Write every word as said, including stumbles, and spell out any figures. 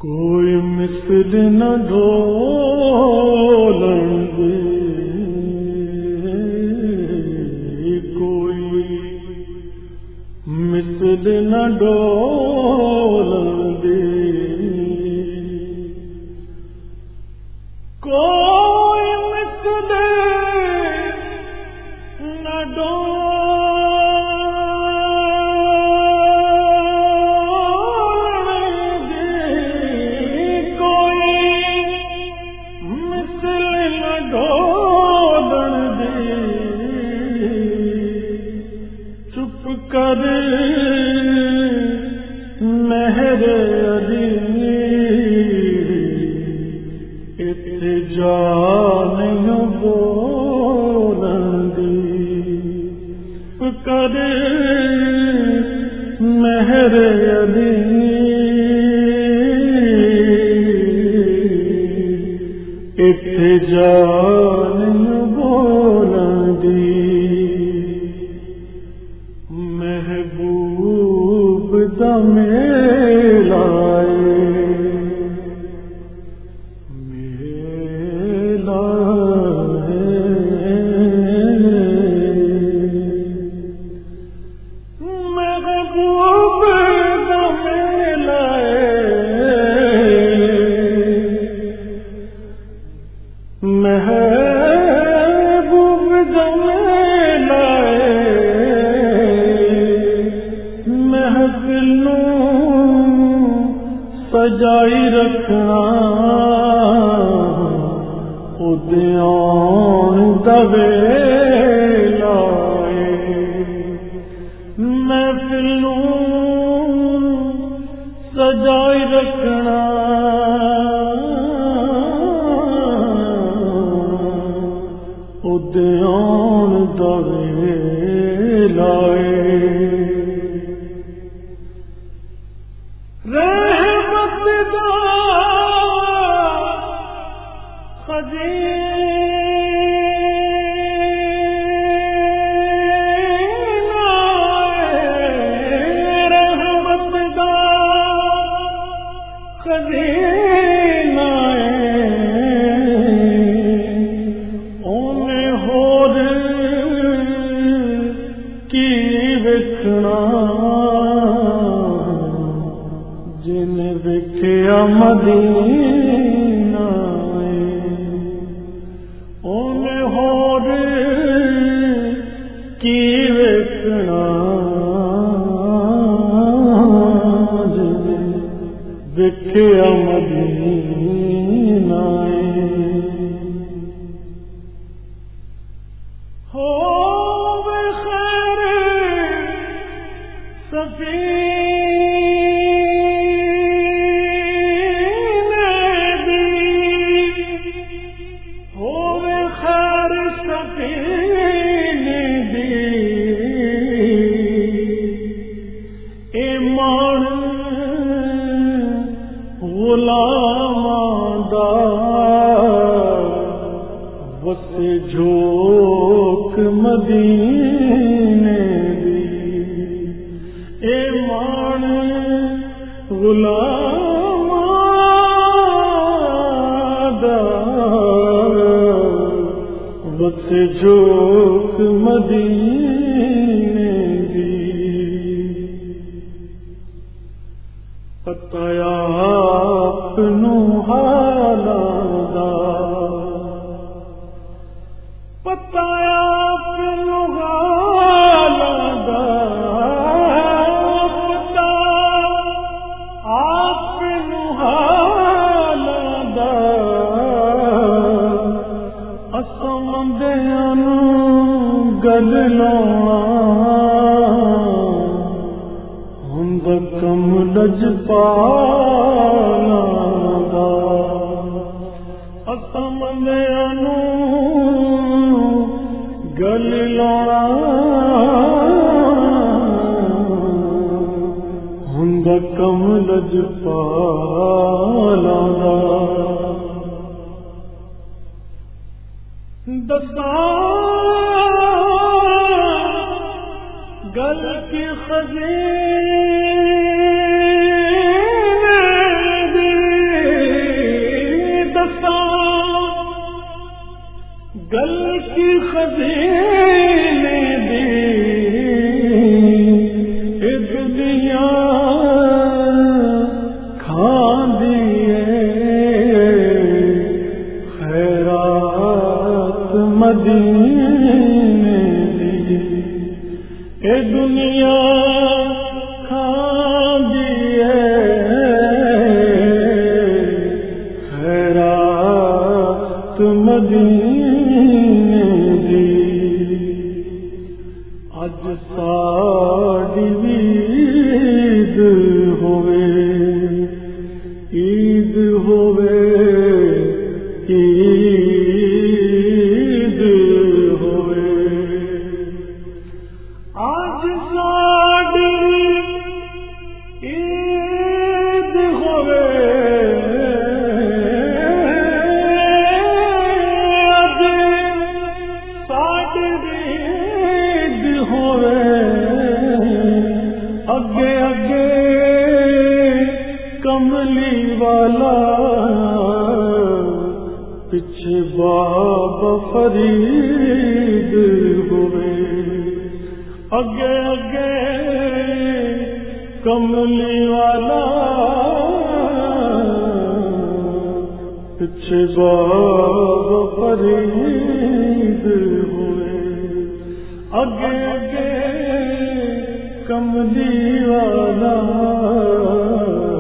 کوئی مثل نہ ڈولن دے، کوئی مثل نہ ڈولن دے، کوئی مثل نہ ڈولن کر مہر علی اتجا نہیں بولندی، کر مہر علی اتجا نہیں بولندی، محبوب دم لائے میلا ہے، محبوب دم لائے، محبوب دم سجائی رکھنا ادیان دوے لائے، محفل سجائی رکھنا ادیان دوے لائے، جن وکھیا مدینہ انہیں ہور کی وکھنا، جن وکھیا مدینہ ہو خیر سفینہ غلام دا وس جھوک مدینے دی، اے مان غلام دا وس جھوک مدینے دی، پتہ اپنو حالاں دا، پتہ اپنو حالاں دا، پتہ اپنو حالاں دا، اساں بندیاں نوں گل لاؤنا کم لجپالا دا، اساں بندیاں نوں گل لاؤنا ہوندا کم لجپالا دا، دساں گل کی خزینے دی، دنیا کھاندیے خیرات مدینے دی، اے دنیا کھاندیے خیرات مدینے دی، اج ساڈی عید ہوئے عید ہوئے عید ہوئے، اج ساڈی عید ہوئے اج ساڈی عید ہوئے، اگے اگے کملی والا پیچھے بابا فرید ہوئے، اگے اگے کملی والا پیچھے بابا فرید ہوئے، اگے اگے کملی والا